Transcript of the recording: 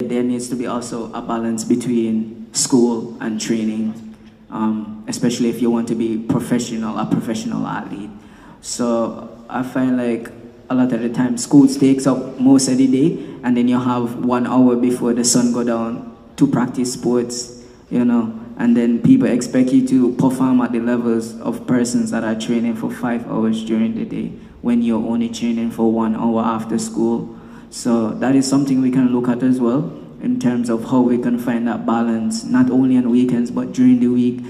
there needs to be also a balance between school and training, especially if you want to be a professional athlete. So I find like a lot of the time school takes up most of the day, and then you have 1 hour before the sun go down to practice sports, and then people expect you to perform at the levels of persons that are training for 5 hours during the day when you're only training for 1 hour after school. So that is something we can look at as well in terms of how we can find that balance, not only on weekends, but during the week.